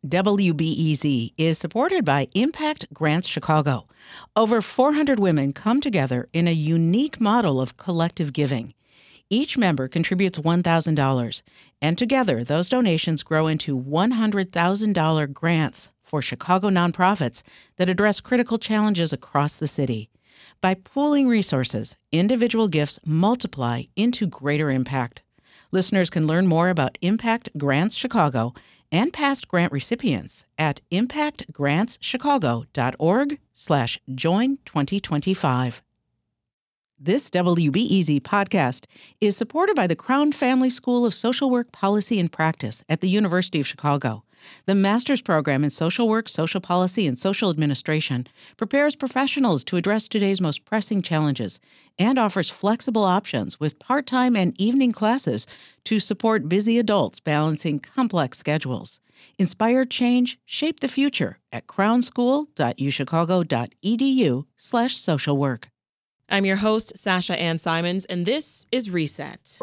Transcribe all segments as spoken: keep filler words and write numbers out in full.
W B E Z is supported by Impact Grants Chicago. Over four hundred women come together in a unique model of collective giving. Each member contributes one thousand dollars, and together those donations grow into one hundred thousand dollars grants for Chicago nonprofits that address critical challenges across the city. By pooling resources, individual gifts multiply into greater impact. Listeners can learn more about Impact Grants Chicago and past grant recipients at impactgrantschicago.org slash join 2025. This W B E Z podcast is supported by the Crown Family School of Social Work Policy and Practice at the University of Chicago. The master's program in social work, social policy, and social administration prepares professionals to address today's most pressing challenges and offers flexible options with part-time and evening classes to support busy adults balancing complex schedules. Inspire change, shape the future at crownschool.uchicago.edu slash social work. I'm your host, Sasha Ann Simons, and this is Reset.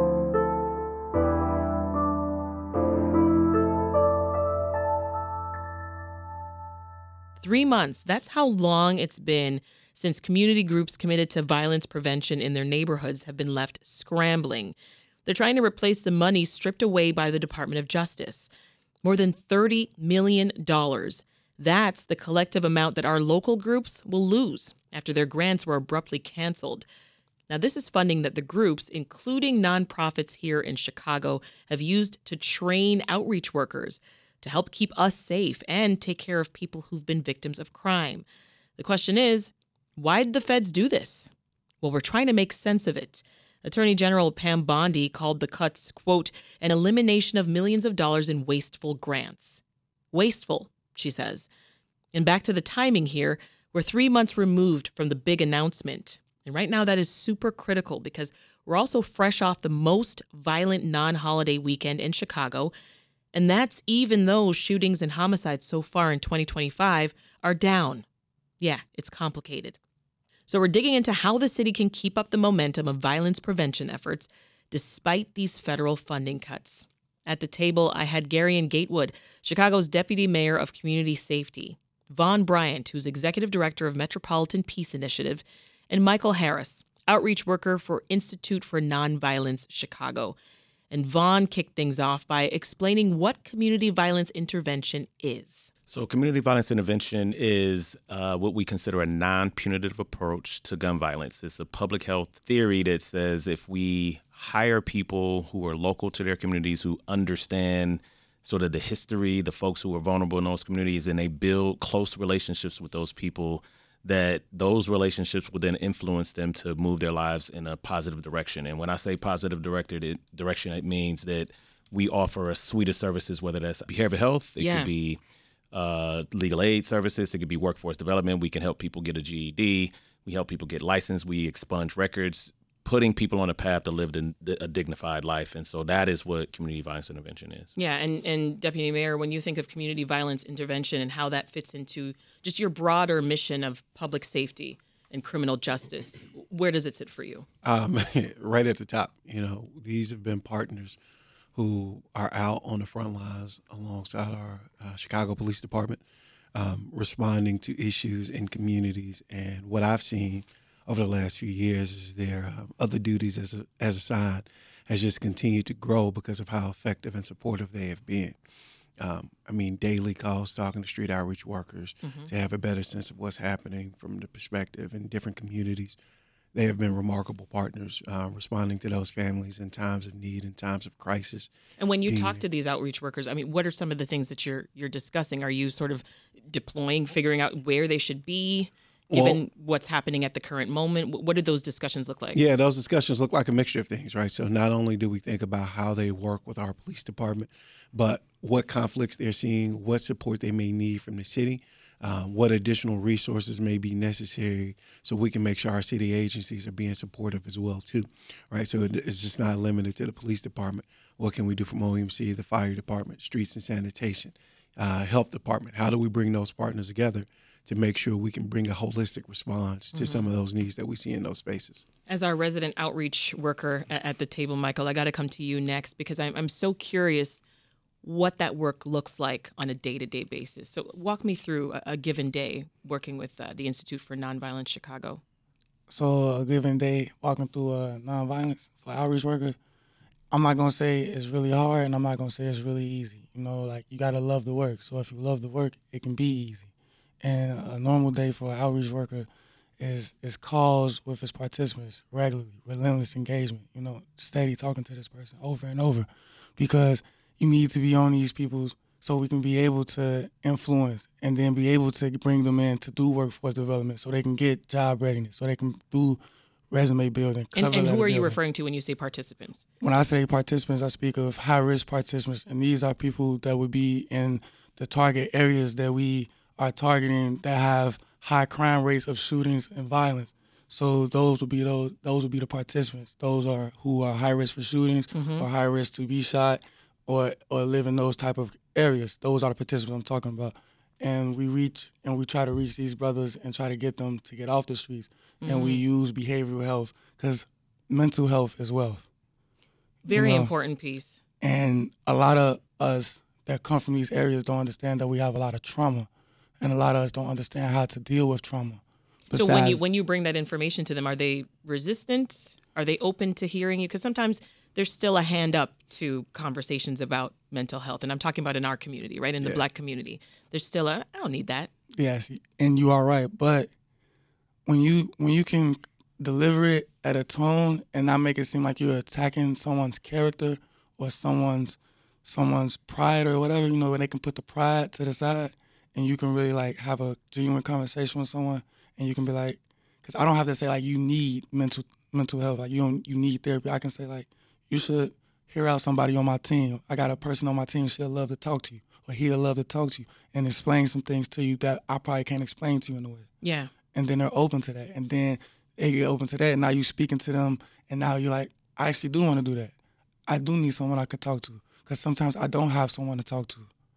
Three months, that's how long it's been since community groups committed to violence prevention in their neighborhoods have been left scrambling. They're trying to replace the money stripped away by the Department of Justice. More than thirty million dollars. That's the collective amount that our local groups will lose after their grants were abruptly canceled. Now, this is funding that the groups, including nonprofits here in Chicago, have used to train outreach workers to help keep us safe and take care of people who've been victims of crime. The question is, why did the feds do this? Well, we're trying to make sense of it. Attorney General Pam Bondi called the cuts, quote, an elimination of millions of dollars in wasteful grants. Wasteful, she says. And back to the timing here, we're three months removed from the big announcement. And right now that is super critical because we're also fresh off the most violent non-holiday weekend in Chicago. And that's even though shootings and homicides so far in twenty twenty-five are down. Yeah, it's complicated. So we're digging into how the city can keep up the momentum of violence prevention efforts despite these federal funding cuts. At the table, I had Garion Gatewood, Chicago's Deputy Mayor of Community Safety, Vaughn Bryant, who's Executive Director of Metropolitan Peace Initiative, and Michael Harris, Outreach Worker for Institute for Nonviolence Chicago. And Vaughn kicked things off by explaining what community violence intervention is. So community violence intervention is uh, what we consider a non-punitive approach to gun violence. It's a public health theory that says if we hire people who are local to their communities, who understand sort of the history, the folks who are vulnerable in those communities, and they build close relationships with those people, that those relationships will then influence them to move their lives in a positive direction. And when I say positive directed it, direction, it means that we offer a suite of services, whether that's behavioral health, it yeah. could be uh, legal aid services, it could be workforce development. We can help people get a G E D. We help people get licensed. We expunge records, putting people on a path to live a dignified life. And so that is what community violence intervention is. Yeah, and, and Deputy Mayor, when you think of community violence intervention and how that fits into just your broader mission of public safety and criminal justice, where does it sit for you? Um, right at the top. You know, these have been partners who are out on the front lines alongside our uh, Chicago Police Department, um, responding to issues in communities. And what I've seen over the last few years is their um, other duties as a, as assigned has just continued to grow because of how effective and supportive they have been. Um, I mean, daily calls, talking to street outreach workers mm-hmm. to have a better sense of what's happening from the perspective in different communities. They have been remarkable partners, uh, responding to those families in times of need, in times of crisis. And when you talk to these outreach workers, I mean, what are some of the things that you're you're discussing? Are you sort of deploying, figuring out where they should be, given well, what's happening at the current moment? What did those discussions look like? Yeah, those discussions look like a mixture of things, right? So not only do we think about how they work with our police department, but what conflicts they're seeing, what support they may need from the city, um, what additional resources may be necessary so we can make sure our city agencies are being supportive as well, too, right? So it's just not limited to the police department. What can we do from O E M C, the fire department, streets and sanitation, uh, health department? How do we bring those partners together to make sure we can bring a holistic response to mm-hmm. some of those needs that we see in those spaces? As our resident outreach worker at the table, Michael, I got to come to you next because I'm, I'm so curious. what that work looks like on a day-to-day basis. So walk me through a, a given day working with uh, the Institute for Nonviolence Chicago. So a given day walking through uh, nonviolence for outreach worker, I'm not gonna say it's really hard, and I'm not gonna say it's really easy. You know, like you gotta love the work. So if you love the work, it can be easy. And a normal day for an outreach worker is is calls with his participants regularly, relentless engagement. You know, steady talking to this person over and over, because you need to be on these people so we can be able to influence and then be able to bring them in to do workforce development so they can get job readiness, so they can do resume building. And, and who are you building. referring to when you say participants? When I say participants, I speak of high-risk participants, and these are people that would be in the target areas that we are targeting that have high crime rates of shootings and violence. So those would be those those would be the participants. Those are who are high risk for shootings, mm-hmm. or high risk to be shot, or or live in those type of areas. Those are the participants I'm talking about. And we reach and we try to reach these brothers and try to get them to get off the streets. Mm-hmm. And we use behavioral health because mental health is wealth. Very you know? important piece. And a lot of us that come from these areas don't understand that we have a lot of trauma, and a lot of us don't understand how to deal with trauma. Besides, so when you when you bring that information to them, are they resistant? Are they open to hearing you? Because sometimes there's still a hand up to conversations about mental health. And I'm talking about in our community, right? In the yeah. Black community. There's still a, I don't need that. Yes, and you are right. But when you when you can deliver it at a tone and not make it seem like you're attacking someone's character or someone's someone's pride or whatever, you know, when they can put the pride to the side and you can really like have a genuine conversation with someone, and you can be like, because I don't have to say like you need mental mental health, like you don't you need therapy. I can say like you should hear out somebody on my team. I got a person on my team, she'll love to talk to you, or he'll love to talk to you and explain some things to you that I probably can't explain to you in a way. Yeah. And then they're open to that, and then they get open to that, and now you speaking to them, and now you're like, I actually do want to do that. I do need someone I could talk to, because sometimes I don't have someone to talk to.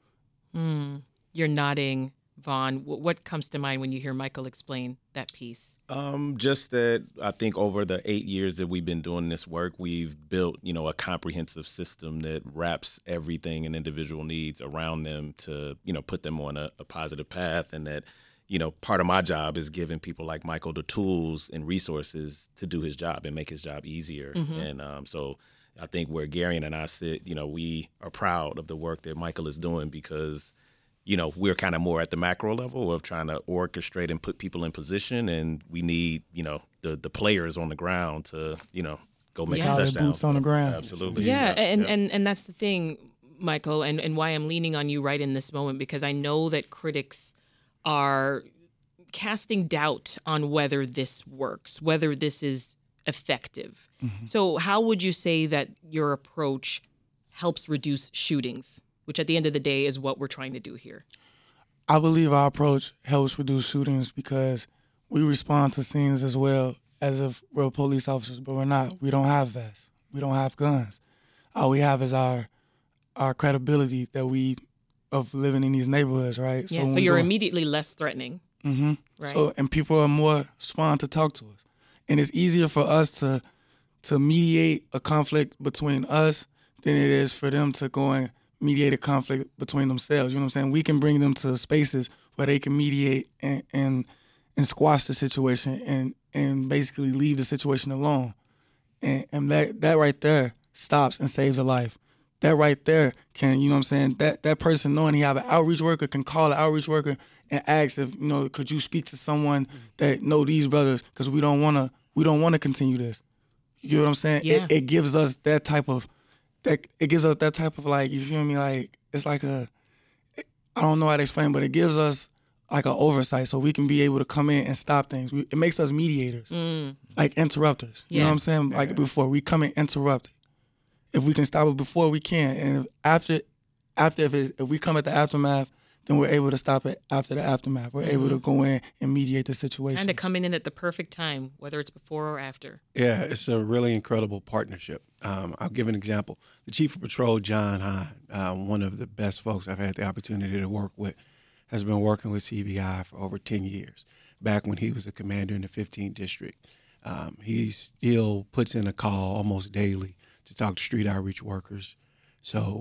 Mm. You're nodding, Vaughn. What comes to mind when you hear Michael explain that piece? Um, just that I think over the eight years that we've been doing this work, we've built, you know, a comprehensive system that wraps everything an individual needs around them to, you know, put them on a, a positive path. And that, you know, part of my job is giving people like Michael the tools and resources to do his job and make his job easier. Mm-hmm. And um, so I think where Garion and I sit, you know, we are proud of the work that Michael is doing, because you know, we're kind of more at the macro level of trying to orchestrate and put people in position, and we need, you know, the the players on the ground to, you know, go make yeah. a touchdown. Boots on the ground. Absolutely. Yeah, yeah. And, yeah. and and that's the thing, Michael, and, and why I'm leaning on you right in this moment, because I know that critics are casting doubt on whether this works, whether this is effective. Mm-hmm. So how would you say that your approach helps reduce shootings, which at the end of the day is what we're trying to do here? I believe our approach helps reduce shootings because we respond to scenes as well as if we're police officers, but we're not. We don't have vests. We don't have guns. All we have is our our credibility that we of living in these neighborhoods, right? Yeah, so, so you're go, immediately less threatening. Mm-hmm. Right. So, and people are more spawned to talk to us. And it's easier for us to to mediate a conflict between us than it is for them to go and mediate a conflict between themselves. You know what I'm saying? We can bring them to spaces where they can mediate and and, and squash the situation and, and basically leave the situation alone. And, and that, that right there stops and saves a life. That right there can, you know what I'm saying, that, that person knowing he have an outreach worker can call an outreach worker and ask if, you know, could you speak to someone that know these brothers, because we don't want to we don't want to continue this. You know what I'm saying? Yeah. It, it gives us that type of that it gives us that type of like, you feel me, like it's like a I don't know how to explain, but it gives us like an oversight so we can be able to come in and stop things. We, it makes us mediators, mm. like interrupters. Yeah. You know what I'm saying? Like yeah. before we come and interrupt it. If we can stop it before, we can, and if after, after if it, if we come at the aftermath, then we're able to stop it after the aftermath. We're mm-hmm. able to go in and mediate the situation. Kind of coming in at the perfect time, whether it's before or after. Yeah, it's a really incredible partnership. Um, I'll give an example. The Chief of Patrol, John Hine, uh, one of the best folks I've had the opportunity to work with, has been working with C V I for over ten years, back when he was the commander in the fifteenth District. Um, he still puts in a call almost daily to talk to street outreach workers. So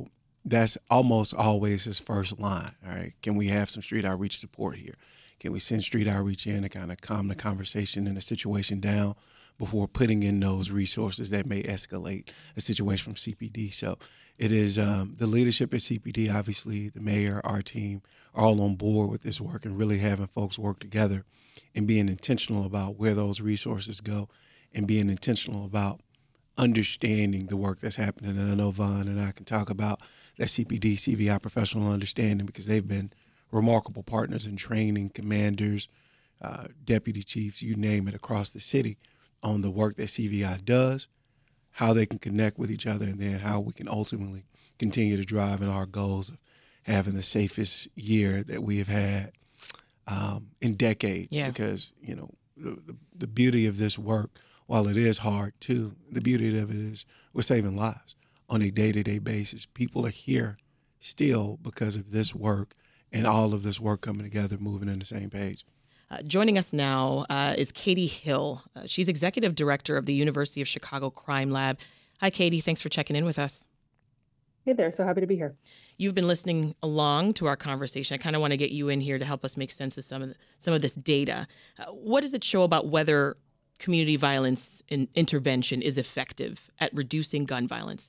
that's almost always his first line. All right, can we have some street outreach support here? Can we send street outreach in to kind of calm the conversation and the situation down before putting in those resources that may escalate a situation from C P D? So it is um, the leadership at C P D, obviously the mayor, our team, are all on board with this work and really having folks work together and being intentional about where those resources go and being intentional about understanding the work that's happening. And I know Vaughn and I can talk about that C P D, C V I professional understanding, because they've been remarkable partners in training commanders, uh, deputy chiefs, you name it, across the city on the work that C V I does, how they can connect with each other, and then how we can ultimately continue to drive in our goals of having the safest year that we have had um, in decades. Yeah. Because, you know, the, the, the beauty of this work, while it is hard too, the beauty of it is we're saving lives on a day-to-day basis. People are here still because of this work and all of this work coming together, moving in the same page. Uh, joining us now uh, is Katie Hill. Uh, she's executive director of the University of Chicago Crime Lab. Hi, Katie. Thanks for checking in with us. Hey there. So happy to be here. You've been listening along to our conversation. I kind of want to get you in here to help us make sense of some of the, some of this data. Uh, what does it show about whether community violence in intervention is effective at reducing gun violence?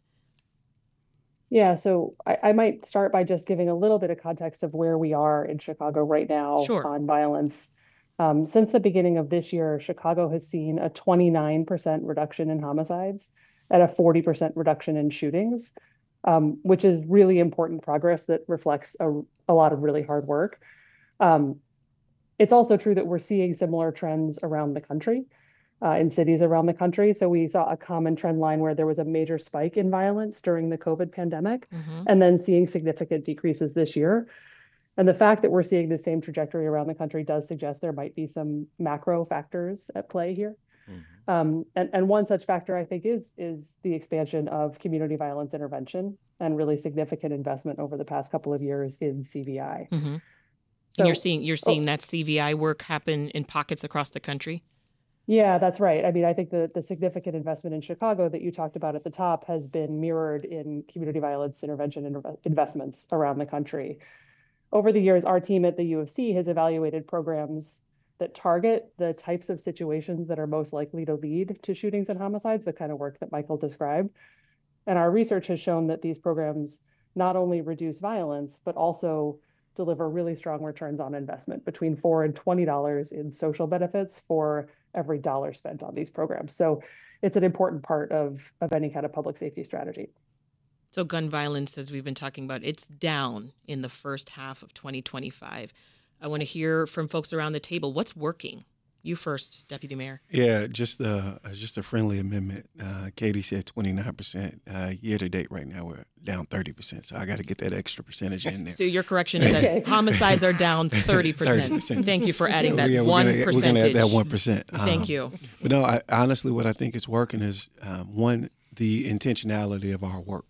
Yeah, so I, I might start by just giving a little bit of context of where we are in Chicago right now Sure. on violence. Um, since the beginning of this year, Chicago has seen a twenty-nine percent reduction in homicides and a forty percent reduction in shootings, um, which is really important progress that reflects a, a lot of really hard work. Um, it's also true that we're seeing similar trends around the country. Uh, in cities around the country. So we saw a common trend line where there was a major spike in violence during the COVID pandemic, Mm-hmm. and then seeing significant decreases this year. And the fact that we're seeing the same trajectory around the country does suggest there might be some macro factors at play here. Mm-hmm. Um, and, and one such factor, I think, is, is the expansion of community violence intervention and really significant investment over the past couple of years in C V I. Mm-hmm. So, and you're seeing you're seeing oh, that C V I work happen in pockets across the country? Yeah, that's right. I mean, I think the, the significant investment in Chicago that you talked about at the top has been mirrored in community violence intervention inv- investments around the country. Over the years, our team at the U of C has evaluated programs that target the types of situations that are most likely to lead to shootings and homicides, the kind of work that Michael described. And our research has shown that these programs not only reduce violence, but also deliver really strong returns on investment, between four and twenty dollars in social benefits for every dollar spent on these programs. So it's an important part of, of any kind of public safety strategy. So gun violence, as we've been talking about, it's down in the first half of twenty twenty-five. I want to hear from folks around the table. What's working? You first, Deputy Mayor. Yeah, just a just a friendly amendment. Uh, Katie said twenty-nine percent. Uh, year to date, right now we're down thirty percent. So I got to get that extra percentage in there. So your correction is that Okay. homicides are down thirty percent. thirty percent. Thank you for adding that Yeah, we're one gonna, We're percentage. going to add that one percent. Thank you. But no, I, honestly, what I think is working is um, one, the intentionality of our work.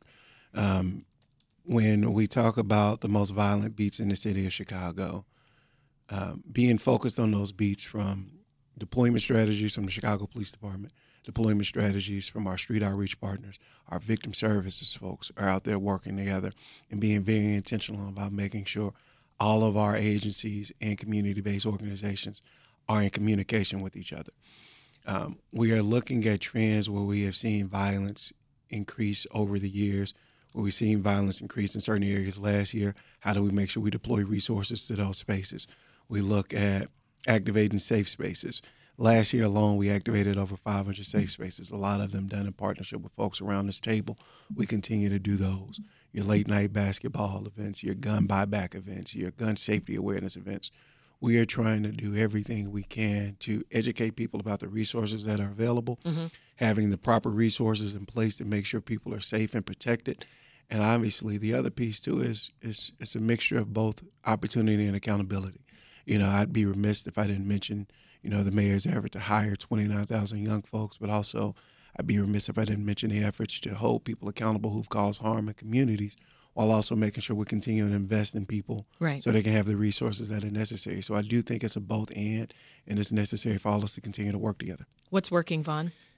Um, when we talk about the most violent beats in the city of Chicago, um, being focused on those beats, from deployment strategies from the Chicago Police Department, deployment strategies from our street outreach partners, our victim services folks are out there working together and being very intentional about making sure all of our agencies and community-based organizations are in communication with each other. Um, we are looking at trends where we have seen violence increase over the years, where we've seen violence increase in certain areas last year. How do we make sure we deploy resources to those spaces? We look at activating safe spaces. Last year alone, we activated over five hundred safe spaces, a lot of them done in partnership with folks around this table. We continue to do those. Your late night basketball events, your gun buyback events, your gun safety awareness events. We are trying to do everything we can to educate people about the resources that are available, Mm-hmm. having the proper resources in place to make sure people are safe and protected. And obviously the other piece too is, is it's a mixture of both opportunity and accountability. You know, I'd be remiss if I didn't mention, you know, the mayor's effort to hire twenty-nine thousand young folks, but also I'd be remiss if I didn't mention the efforts to hold people accountable who've caused harm in communities, while also making sure we're continuing to invest in people Right. so they can have the resources that are necessary. So I do think it's a both and, and it's necessary for all of us to continue to work together. What's working, Vaughn?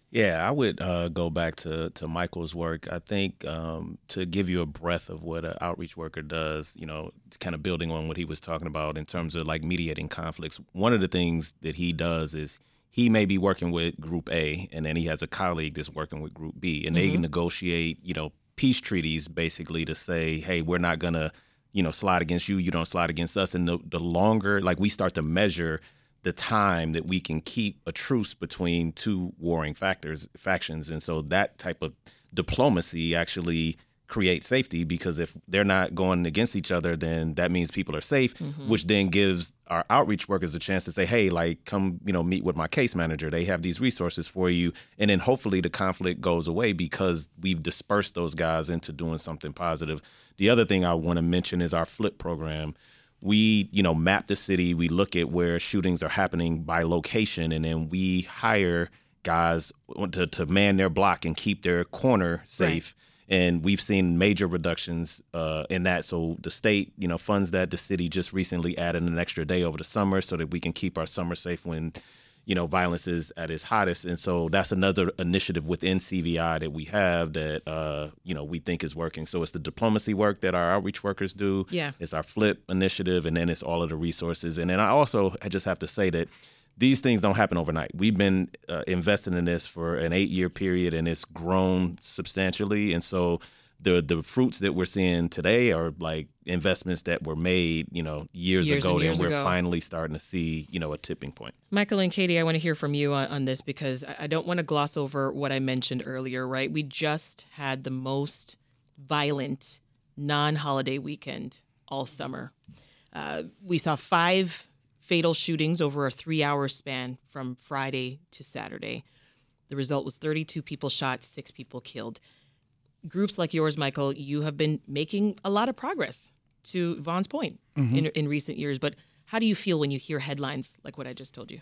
Yeah, I would uh, go back to, to Michael's work. I think um, to give you a breadth of what an outreach worker does, you know, kind of building on what he was talking about in terms of like mediating conflicts. One of the things that he does is he may be working with Group A, and then he has a colleague that's working with Group B, and they Mm-hmm. negotiate, you know, peace treaties basically to say, hey, we're not gonna, you know, slide against you, you don't slide against us. And the, the longer, like we start to measure the time that we can keep a truce between two warring factors factions, and so that type of diplomacy actually creates safety, because if they're not going against each other, then that means people are safe, Mm-hmm. which then gives our outreach workers a chance to say, hey, like, come, you know, meet with my case manager. They have these resources for you. And then hopefully the conflict goes away because we've dispersed those guys into doing something positive. The other thing I want to mention is our FLIP program. We, you know, map the city. We look at where shootings are happening by location, and then we hire guys to, to man their block and keep their corner safe. Right. And we've seen major reductions uh, in that. So the state, you know, funds that. The city just recently added an extra day over the summer so that we can keep our summer safe when, you know, violence is at its hottest. And so that's another initiative within C V I that we have that, uh, you know, we think is working. So it's the diplomacy work that our outreach workers do. Yeah. It's our FLIP initiative, and then it's all of the resources. And then I also I just have to say that these things don't happen overnight. We've been uh, investing in this for an eight-year period, and it's grown substantially. And so the the fruits that we're seeing today are like investments that were made, you know, years, Years ago, and years and we're ago. finally starting to see, you know, a tipping point. Michael and Katie, I want to hear from you on, on this, because I I don't want to gloss over what I mentioned earlier, right? We just had the most violent non-holiday weekend all summer. Uh, we saw five fatal shootings over a three-hour span from Friday to Saturday. The result was thirty-two people shot, six people killed. Groups like yours, Michael, you have been making a lot of progress, to Vaughn's point, Mm-hmm. in, in recent years. But how do you feel when you hear headlines like what I just told you?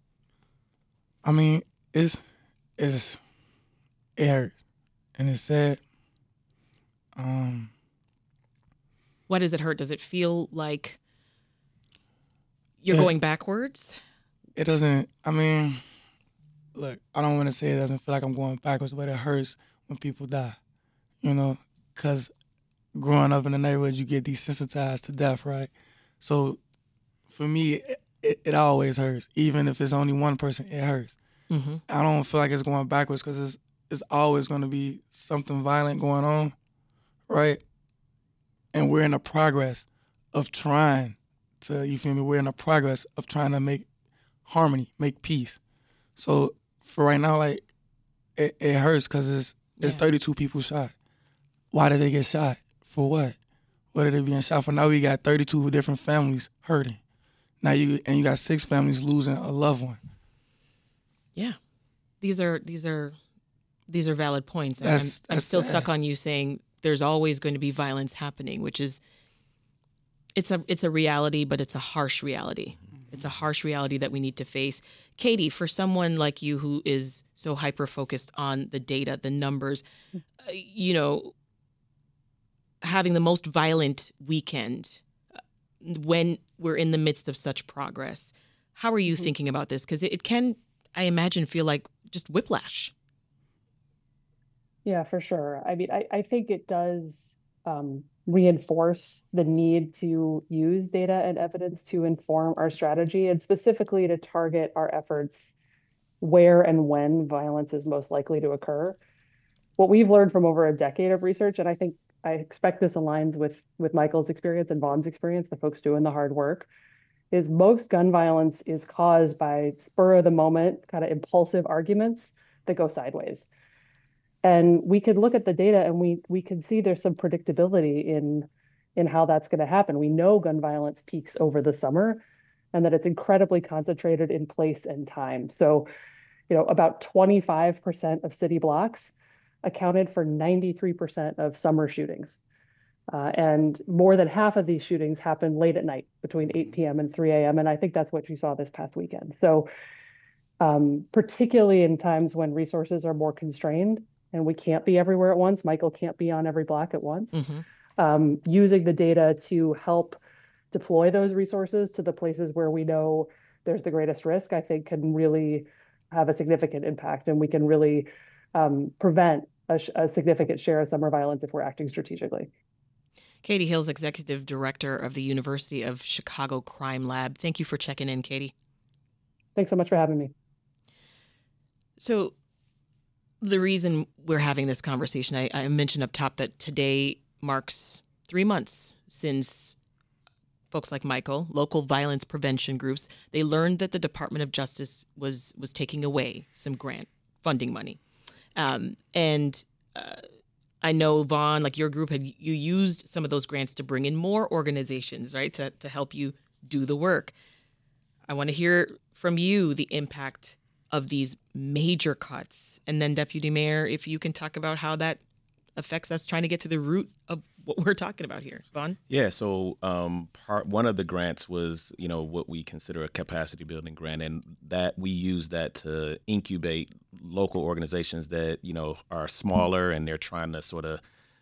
I mean, it's it's it hurts and it's sad. Um, Why does it hurt? Does it feel like you're Yeah. going backwards? it doesn't. I mean, look, I don't want to say it doesn't feel like I'm going backwards, but it hurts when people die. You know, because growing up in the neighborhood, you get desensitized to death, right? So for me, it, it, it always hurts. Even if it's only one person, it hurts. Mm-hmm. I don't feel like it's going backwards because it's it's always going to be something violent going on, right? And we're in the progress of trying to, you feel me? We're in the progress of trying to make harmony, make peace. So for right now, like it, it hurts because it's it's Yeah. thirty-two people shot. Why did they get shot? For what? What are they being shot for? Now we got thirty-two different families hurting. Now you and you got six families losing a loved one. Yeah, these are these are these are valid points. And That's- I'm, I'm that's still sad. stuck on you saying there's always going to be violence happening, which is it's a it's a reality, but it's a harsh reality. It's a harsh reality that we need to face. Katie, for someone like you who is so hyper focused on the data, the numbers, uh, you know, having the most violent weekend uh, when we're in the midst of such progress, how are you Mhm. thinking about this? Because it, it can, I imagine, feel like just whiplash. Yeah, for sure. I mean, I, I think it does um, reinforce the need to use data and evidence to inform our strategy, and specifically to target our efforts where and when violence is most likely to occur. What we've learned from over a decade of research, and I think I expect this aligns with with Michael's experience and Vaughn's experience, the folks doing the hard work, is most gun violence is caused by spur of the moment, kind of impulsive arguments that go sideways. And we could look at the data and we we can see there's some predictability in in how that's going to happen. We know gun violence peaks over the summer and that it's incredibly concentrated in place and time. So, you know, about twenty-five percent of city blocks accounted for ninety-three percent of summer shootings. Uh, and more than half of these shootings happened late at night between eight p m and three a m. And I think that's what you saw this past weekend. So um, particularly in times when resources are more constrained and we can't be everywhere at once, Michael can't be on every block at once, Mm-hmm. um, using the data to help deploy those resources to the places where we know there's the greatest risk, I think can really have a significant impact, and we can really um, prevent a, a significant share of summer violence if we're acting strategically. Katie Hills, Executive Director of the University of Chicago Crime Lab. Thank you for checking in, Katie. Thanks so much for having me. So the reason we're having this conversation, I, I mentioned up top that today marks three months since folks like Michael, local violence prevention groups, they learned that the Department of Justice was was taking away some grant funding money. Um, and uh, I know, Vaughn, like your group, had you used some of those grants to bring in more organizations, right, to, to help you do the work. I want to hear from you the impact of these major cuts. And then, Deputy Mayor, if you can talk about how that affects us trying to get to the root of what we're talking about here. Vaughn? Yeah, so um, part one of the grants was, you know, what we consider a capacity building grant, and that we use that to incubate local organizations that, you know, are smaller and they're trying to sort of,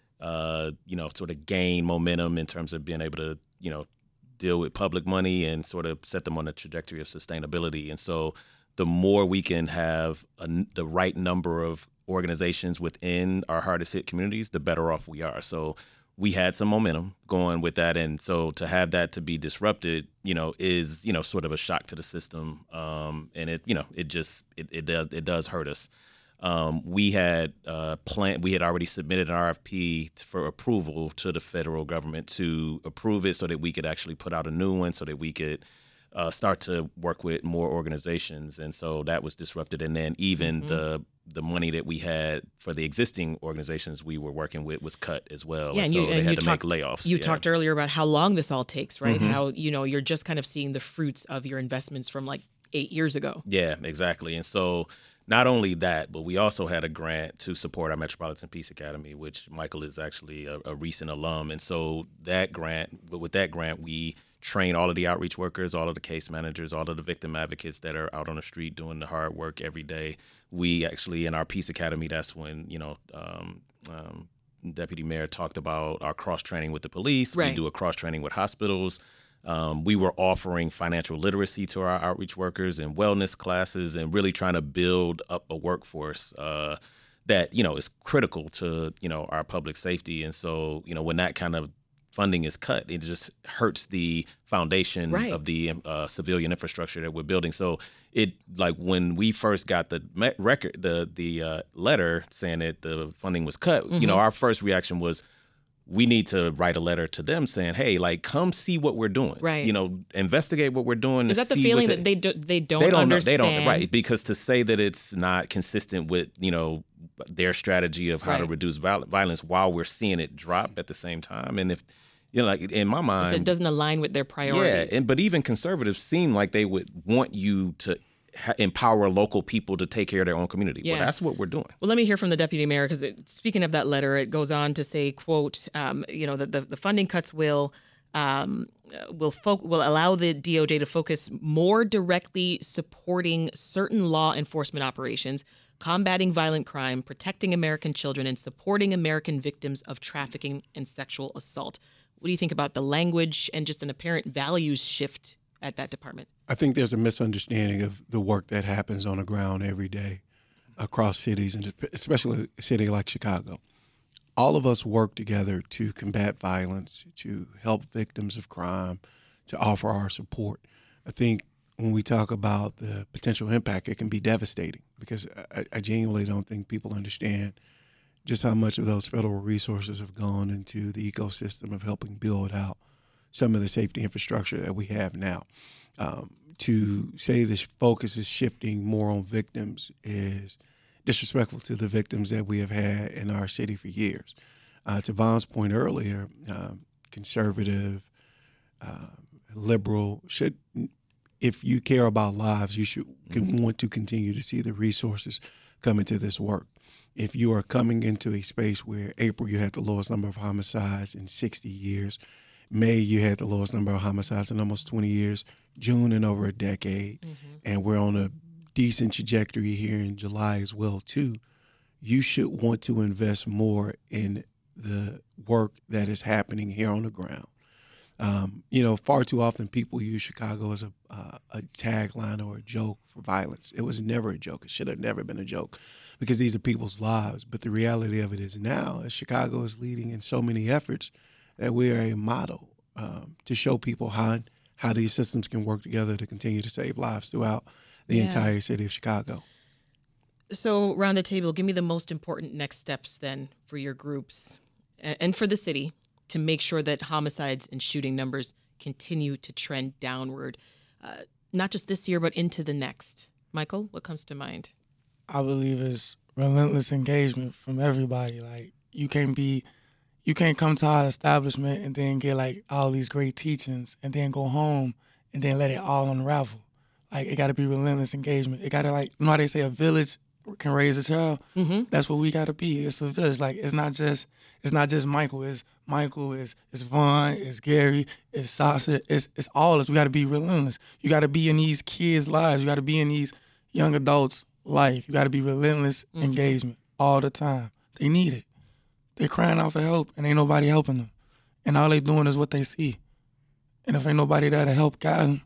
uh, you know, sort of gain momentum in terms of being able to, you know, deal with public money and sort of set them on a trajectory of sustainability. And so the more we can have a, the right number of organizations within our hardest hit communities, the better off we are. So we had some momentum going with that. And so to have that to be disrupted, you know, is, you know, sort of a shock to the system. Um, and it, you know, it just, it, it does, it does hurt us. Um, we had uh, planned, we had already submitted an R F P for approval to the federal government to approve it so that we could actually put out a new one so that we could uh, start to work with more organizations. And so that was disrupted. And then even mm-hmm. the the money that we had for the existing organizations we were working with was cut as well. Yeah, and, and so you, they and had you to talked, make layoffs. You yeah. talked earlier about how long this all takes, right? Mm-hmm. How, you know, you're just kind of seeing the fruits of your investments from like eight years ago. Yeah, exactly. And so not only that, but we also had a grant to support our Metropolitan Peace Academy, which Michael is actually a, a recent alum. And so that grant, with that grant, we train all of the outreach workers, all of the case managers, all of the victim advocates that are out on the street doing the hard work every day. We actually, in our Peace Academy, that's when, you know, um, um, Deputy Mayor talked about our cross-training with the police. Right. We do a cross-training with hospitals. Um, we were offering financial literacy to our outreach workers and wellness classes and really trying to build up a workforce uh, that, you know, is critical to, you know, our public safety. And so, you know, when that kind of funding is cut, it just hurts the foundation right. of the uh, civilian infrastructure that we're building. So it, like when we first got the record, the the uh, letter saying that the funding was cut, mm-hmm. you know, our first reaction was, we need to write a letter to them saying, hey, like, come see what we're doing. Right. You know, investigate what we're doing. Is that the feeling that they, do, they don't they don't understand? Know, they don't, right. Because to say that it's not consistent with, you know, their strategy of how right. to reduce violence while we're seeing it drop at the same time. And if, you know, like in my mind. It doesn't align with their priorities. Yeah, and, but even conservatives seem like they would want you to ha- empower local people to take care of their own community. Yeah. Well, that's what we're doing. Well, let me hear from the Deputy Mayor, because speaking of that letter, it goes on to say, quote, um, you know, that the, the funding cuts will um, will fo- will allow the D O J to focus more directly supporting certain law enforcement operations, combating violent crime, protecting American children, and supporting American victims of trafficking and sexual assault. What do you think about the language and just an apparent values shift at that department? I think there's a misunderstanding of the work that happens on the ground every day across cities, and especially a city like Chicago. All of us work together to combat violence, to help victims of crime, to offer our support. I think when we talk about the potential impact, it can be devastating, because I, I genuinely don't think people understand just how much of those federal resources have gone into the ecosystem of helping build out some of the safety infrastructure that we have now. Um, to say this focus is shifting more on victims is disrespectful to the victims that we have had in our city for years. Uh, to Vaughn's point earlier, um, conservative, uh, liberal, should, if you care about lives, you should mm-hmm. want to continue to see the resources come into this work. If you are coming into a space where April, you had the lowest number of homicides in sixty years, May, you had the lowest number of homicides in almost twenty years, June, in over a decade, mm-hmm. and we're on a decent trajectory here in July as well, too, you should want to invest more in the work that is happening here on the ground. Um, you know, far too often people use Chicago as a uh, a tagline or a joke for violence. It was never a joke. It should have never been a joke because these are people's lives. But the reality of it is now, as Chicago is leading in so many efforts, that we are a model um, to show people how how these systems can work together to continue to save lives throughout the Yeah. entire city of Chicago. So, round the table, give me the most important next steps then for your groups a- and for the city to make sure that homicides and shooting numbers continue to trend downward, uh, not just this year, but into the next. Michael, what comes to mind? I believe it's relentless engagement from everybody. Like you can't be, you can't come to our establishment and then get like all these great teachings and then go home and then let it all unravel. Like it got to be relentless engagement. It got to like, you know how they say a village can raise a child? Mm-hmm. That's what we got to be. It's a village. Like it's not just, it's not just Michael. It's Michael. It's it's Vaughn. It's Gary. It's Sasha. It's it's all of us. We got to be relentless. You got to be in these kids' lives. You got to be in these young adults' life. You got to be relentless Mm-hmm. engagement all the time. They need it. They're crying out for help, and ain't nobody helping them. And all they doing is what they see. And if ain't nobody there to help guide them,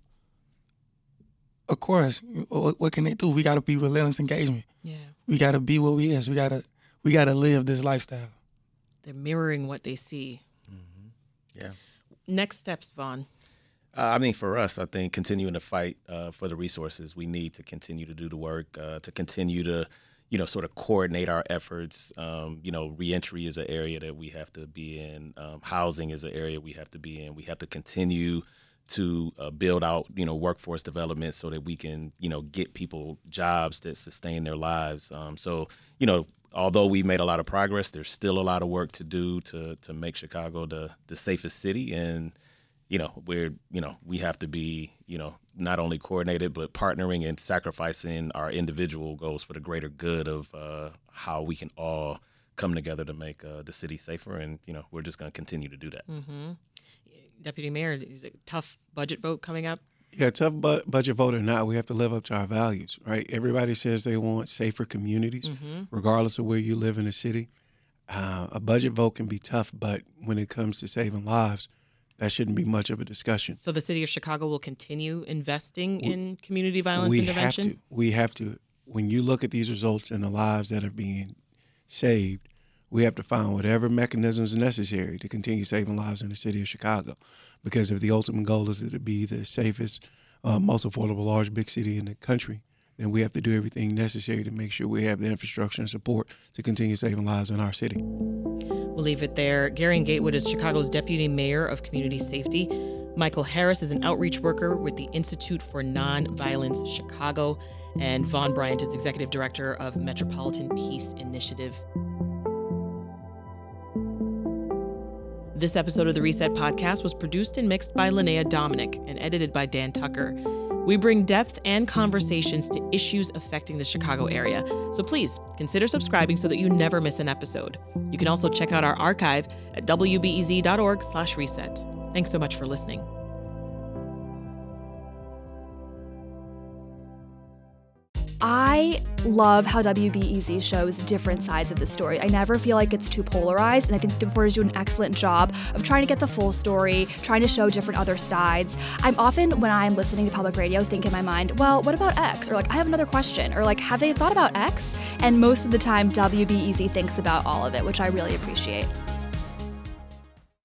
of course, what, what can they do? We got to be relentless engagement. Yeah. We got to be what we is. We got to we got to live this lifestyle. They're mirroring what they see. Yeah. Next steps, Vaughn. Uh, I mean, for us, I think continuing to fight uh, for the resources we need to continue to do the work, uh, to continue to, you know, sort of coordinate our efforts. Um, you know, reentry is an area that we have to be in. Um, housing is an area we have to be in. We have to continue to uh, build out, you know, workforce development so that we can, you know, get people jobs that sustain their lives. Um, so, you know, although we made a lot of progress, there's still a lot of work to do to to make Chicago the the safest city. And you know, we're, you know, we have to be, you know, not only coordinated, but partnering and sacrificing our individual goals for the greater good of uh, how we can all come together to make uh, the city safer. And, you know, we're just going to continue to do that. Mm-hmm. Deputy Mayor, is it a tough budget vote coming up? Yeah, tough bu- budget vote or not, we have to live up to our values, right? Everybody says they want safer communities, Mm-hmm. regardless of where you live in the city. Uh, a budget vote can be tough, but when it comes to saving lives, that shouldn't be much of a discussion. So the city of Chicago will continue investing We- in community violence we intervention? have to. We have to. When you look at these results and the lives that are being saved, we have to find whatever mechanisms necessary to continue saving lives in the city of Chicago. Because if the ultimate goal is to be the safest, uh, most affordable, large, big city in the country, then we have to do everything necessary to make sure we have the infrastructure and support to continue saving lives in our city. We'll leave it there. Gary Gatewood is Chicago's Deputy Mayor of Community Safety. Michael Harris is an outreach worker with the Institute for Nonviolence Chicago. And Vaughn Bryant is Executive Director of Metropolitan Peace Initiative. This episode of the Reset Podcast was produced and mixed by Linnea Dominic and edited by Dan Tucker. We bring depth and conversations to issues affecting the Chicago area. So please consider subscribing so that you never miss an episode. You can also check out our archive at w b e z dot org slash reset. Thanks so much for listening. I love how W B E Z shows different sides of the story. I never feel like it's too polarized, and I think the reporters do an excellent job of trying to get the full story, trying to show different other sides. I'm often, when I'm listening to public radio, think in my mind, well, what about X? Or like, I have another question. Or like, have they thought about X? And most of the time, W B E Z thinks about all of it, which I really appreciate.